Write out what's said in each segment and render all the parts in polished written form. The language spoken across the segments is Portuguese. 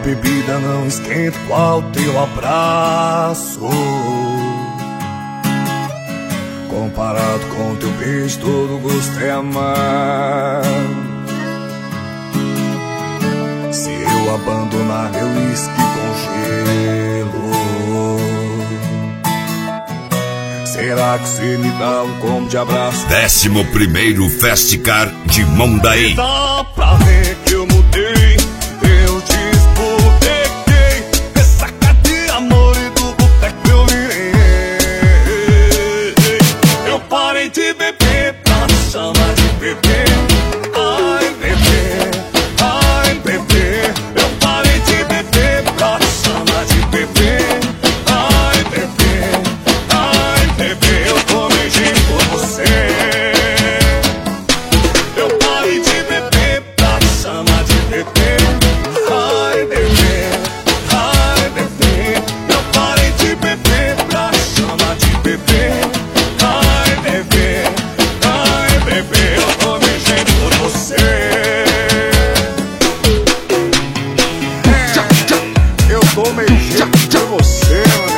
bebida não esquenta qual teu abraço. Comparado com teu beijo, todo gosto é amar. Se eu abandonar meu uísque com gelo, será que você me dá um combo de abraço? 11º Festicar de Mondaí. Dá pra ver que eu mudei, eu desbotequei, ressaca de amor e do boteco eu virei. Eu parei de beber pra me chamar de bebê. Ai, bebê, ai, bebê. Eu parei de beber pra me chamar de bebê. Ai, bebê, ai, bebê. Eu tô mentindo por você. Eu parei de beber pra me chamar de bebê. Ai, bebê, ai, bebê. Eu parei de beber pra me chamar de bebê. Ai, bebê, ai, bebê. Eu tô mentindo por você. Eu tô mexendo por você,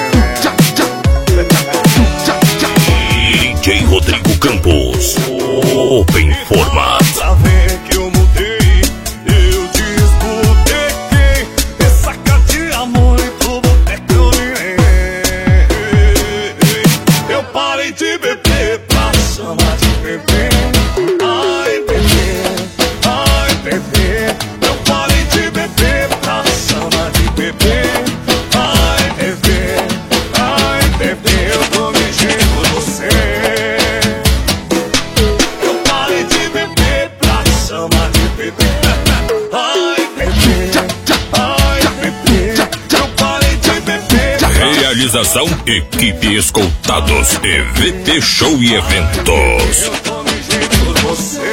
DJ Rodrigo Campos, Open Format. Pra ver que eu mudei, eu desbotequei, ressaca de amor e pro boteco eu virei. Eu parei de beber pra me chamar de bebê. Ai, bebê, ai, bebê. Eu parei de beber pra me chamar de bebê. Ai, bebê, ai, bebê. Eu tô mexendo por você. Eu parei de beber pra me chamar de bebê. Ai, bebê, ai, bebê. Eu parei de beber pra Realização Equipe Escoltados, EVT Show e Eventos. eu tô mexendo por você.